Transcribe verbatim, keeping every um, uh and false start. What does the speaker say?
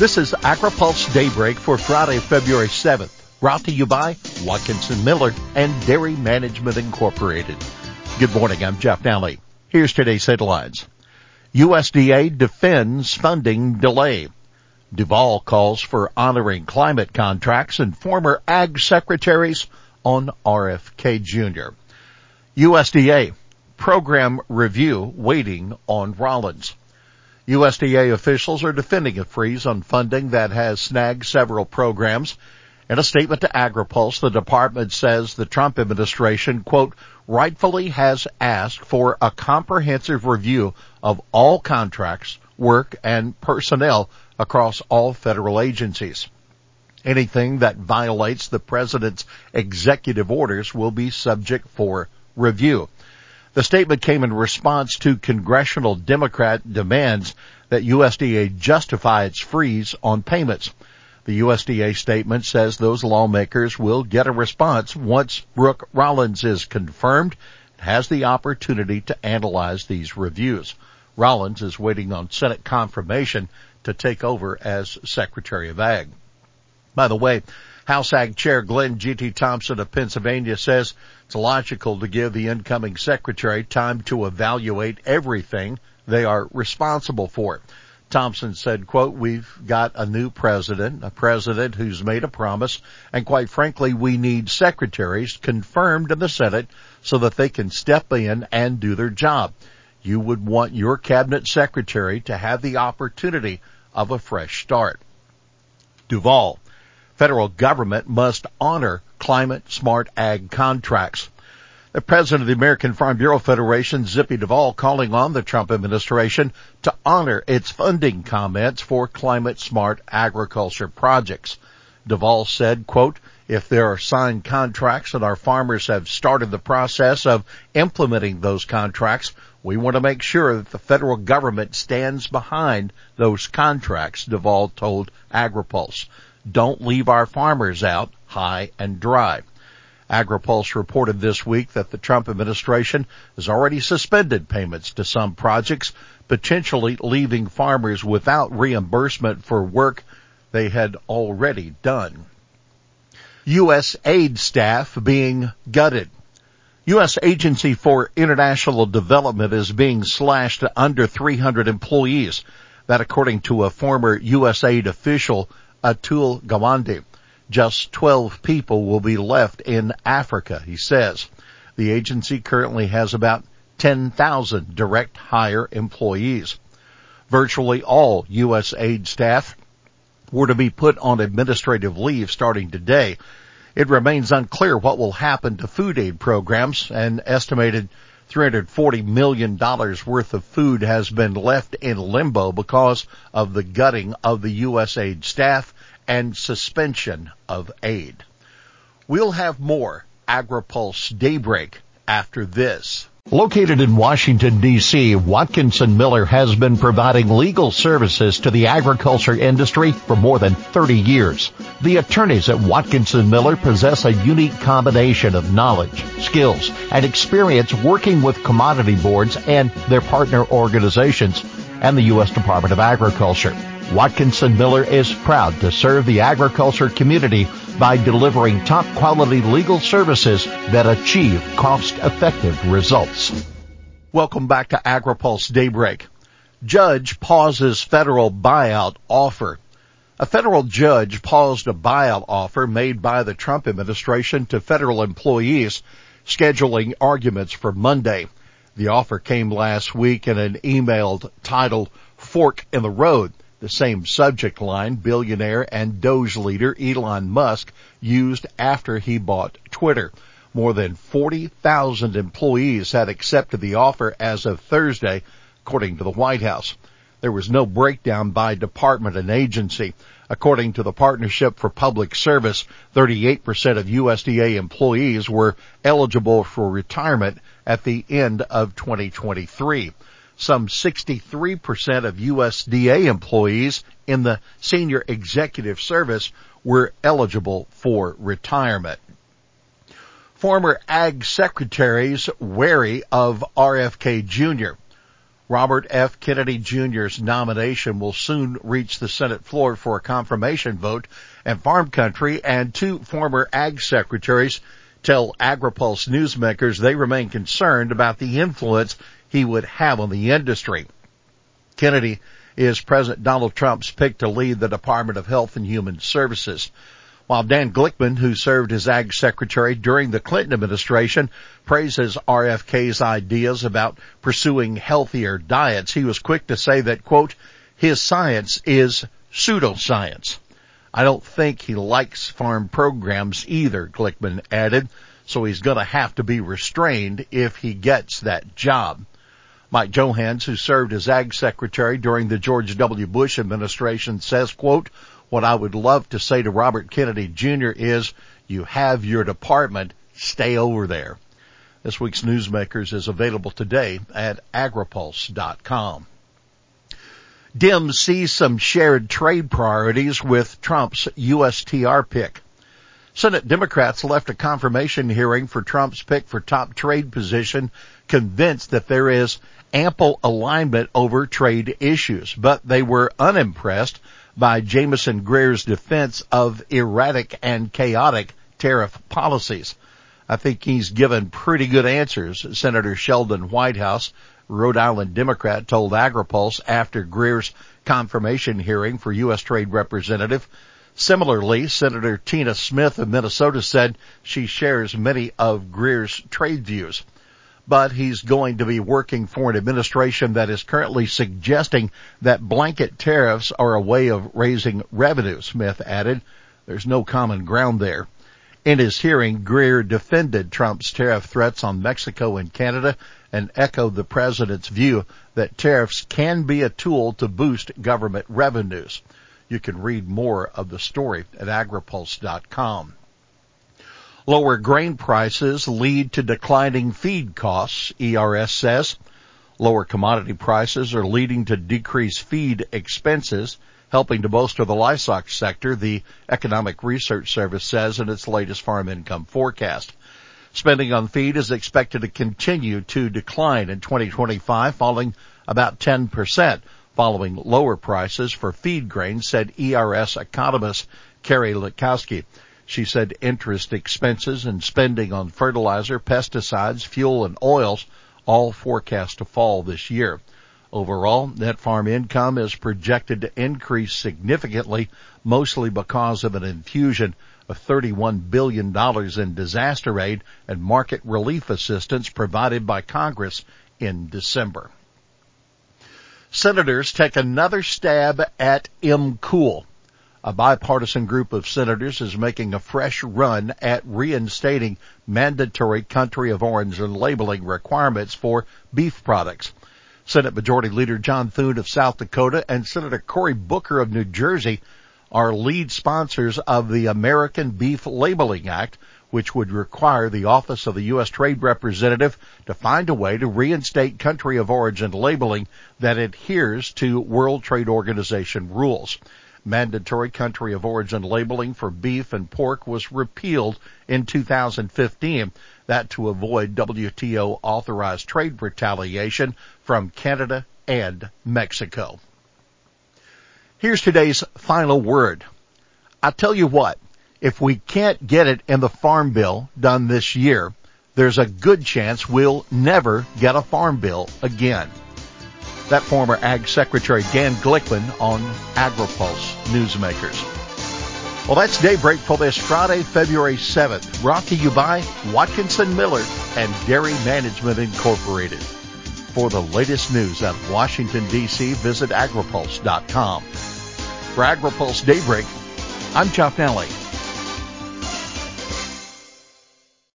This is AgriPulse Daybreak for Friday, February seventh, brought to you by Watkinson Miller and Dairy Management Incorporated. Good morning, I'm Jeff Nally. Here's today's headlines. U S D A defends funding delay. Duvall calls for honoring climate contracts and former ag secretaries on R F K Junior U S D A program review waiting on Rollins. U S D A officials are defending a freeze on funding that has snagged several programs. In a statement to AgriPulse, the department says the Trump administration, quote, rightfully has asked for a comprehensive review of all contracts, work, and personnel across all federal agencies. Anything that violates the president's executive orders will be subject for review. The statement came in response to congressional Democrat demands that U S D A justify its freeze on payments. The U S D A statement says those lawmakers will get a response once Brooke Rollins is confirmed and has the opportunity to analyze these reviews. Rollins is waiting on Senate confirmation to take over as Secretary of Ag. By the way, House Ag Chair Glenn G T Thompson of Pennsylvania says it's logical to give the incoming secretary time to evaluate everything they are responsible for. Thompson said, quote, we've got a new president, a president who's made a promise, and quite frankly, we need secretaries confirmed in the Senate so that they can step in and do their job. You would want your cabinet secretary to have the opportunity of a fresh start. Duvall. Federal government must honor climate-smart ag contracts. The president of the American Farm Bureau Federation, Zippy Duvall, calling on the Trump administration to honor its funding comments for climate-smart agriculture projects. Duvall said, quote, if there are signed contracts and our farmers have started the process of implementing those contracts, we want to make sure that the federal government stands behind those contracts, Duvall told AgriPulse. Don't leave our farmers out high and dry. AgriPulse reported this week that the Trump administration has already suspended payments to some projects, potentially leaving farmers without reimbursement for work they had already done. U S aid staff being gutted. U S Agency for International Development is being slashed to under three hundred employees. That according to a former U S aid official, Atul Gawande. Just twelve people will be left in Africa, he says. The agency currently has about ten thousand direct hire employees. Virtually all U S aid staff were to be put on administrative leave starting today. It remains unclear what will happen to food aid programs. An estimated three hundred forty million dollars worth of food has been left in limbo because of the gutting of the U S aid staff and suspension of aid. We'll have more AgriPulse Daybreak after this. Located in Washington, D C, Watkinson Miller has been providing legal services to the agriculture industry for more than thirty years. The attorneys at Watkinson Miller possess a unique combination of knowledge, skills, and experience working with commodity boards and their partner organizations and the U S Department of Agriculture. Watkinson Miller is proud to serve the agriculture community by delivering top-quality legal services that achieve cost-effective results. Welcome back to AgriPulse Daybreak. Judge pauses federal buyout offer. A federal judge paused a buyout offer made by the Trump administration to federal employees, scheduling arguments for Monday. The offer came last week in an email titled Fork in the Road. The same subject line billionaire and Doge leader Elon Musk used after he bought Twitter. More than forty thousand employees had accepted the offer as of Thursday, according to the White House. There was no breakdown by department and agency. According to the Partnership for Public Service, thirty-eight percent of U S D A employees were eligible for retirement at the end of twenty twenty-three. Some sixty-three percent of U S D A employees in the senior executive service were eligible for retirement. Former Ag secretaries wary of R F K Junior Robert F. Kennedy Junior's nomination will soon reach the Senate floor for a confirmation vote, and Farm Country and two former Ag secretaries tell AgriPulse newsmakers they remain concerned about the influence he would have on the industry. Kennedy is President Donald Trump's pick to lead the Department of Health and Human Services, while Dan Glickman, who served as Ag Secretary during the Clinton administration, praises R F K's ideas about pursuing healthier diets. He was quick to say that, quote, his science is pseudoscience. I don't think he likes farm programs either, Glickman added, so he's going to have to be restrained if he gets that job. Mike Johans, who served as Ag Secretary during the George W. Bush administration, says, quote, what I would love to say to Robert Kennedy Junior is, you have your department, stay over there. This week's Newsmakers is available today at agripulse dot com. Dems see some shared trade priorities with Trump's U S T R pick. Senate Democrats left a confirmation hearing for Trump's pick for top trade position, convinced that there is ample alignment over trade issues, but they were unimpressed by Jamison Greer's defense of erratic and chaotic tariff policies. I think he's given pretty good answers, Senator Sheldon Whitehouse, Rhode Island Democrat, told AgriPulse after Greer's confirmation hearing for U S Trade Representative. Similarly, Senator Tina Smith of Minnesota said she shares many of Greer's trade views, but he's going to be working for an administration that is currently suggesting that blanket tariffs are a way of raising revenue, Smith added. There's no common ground there. In his hearing, Greer defended Trump's tariff threats on Mexico and Canada and echoed the president's view that tariffs can be a tool to boost government revenues. You can read more of the story at agripulse dot com. Lower grain prices lead to declining feed costs, E R S says. Lower commodity prices are leading to decreased feed expenses, helping to bolster the livestock sector, the Economic Research Service says in its latest farm income forecast. Spending on feed is expected to continue to decline in twenty twenty-five, falling about ten percent, following lower prices for feed grain, said E R S economist Carrie Lukowski. She said interest expenses and spending on fertilizer, pesticides, fuel, and oils all forecast to fall this year. Overall, net farm income is projected to increase significantly, mostly because of an infusion of thirty-one billion dollars in disaster aid and market relief assistance provided by Congress in December. Senators take another stab at M-Cool. A bipartisan group of senators is making a fresh run at reinstating mandatory country of origin labeling requirements for beef products. Senate Majority Leader John Thune of South Dakota and Senator Cory Booker of New Jersey are lead sponsors of the American Beef Labeling Act, which would require the Office of the U S Trade Representative to find a way to reinstate country of origin labeling that adheres to World Trade Organization rules. Mandatory country of origin labeling for beef and pork was repealed in two thousand fifteen, that to avoid W T O authorized trade retaliation from Canada and Mexico. Here's today's final word. I tell you what, if we can't get it in the Farm Bill done this year, there's a good chance we'll never get a Farm Bill again. That former Ag Secretary Dan Glickman on AgriPulse Newsmakers. Well, that's Daybreak for this Friday, February seventh, brought to you by Watkinson Miller and Dairy Management Incorporated. For the latest news out of Washington, D C, visit agripulse dot com. For AgriPulse Daybreak, I'm Jeff Nally.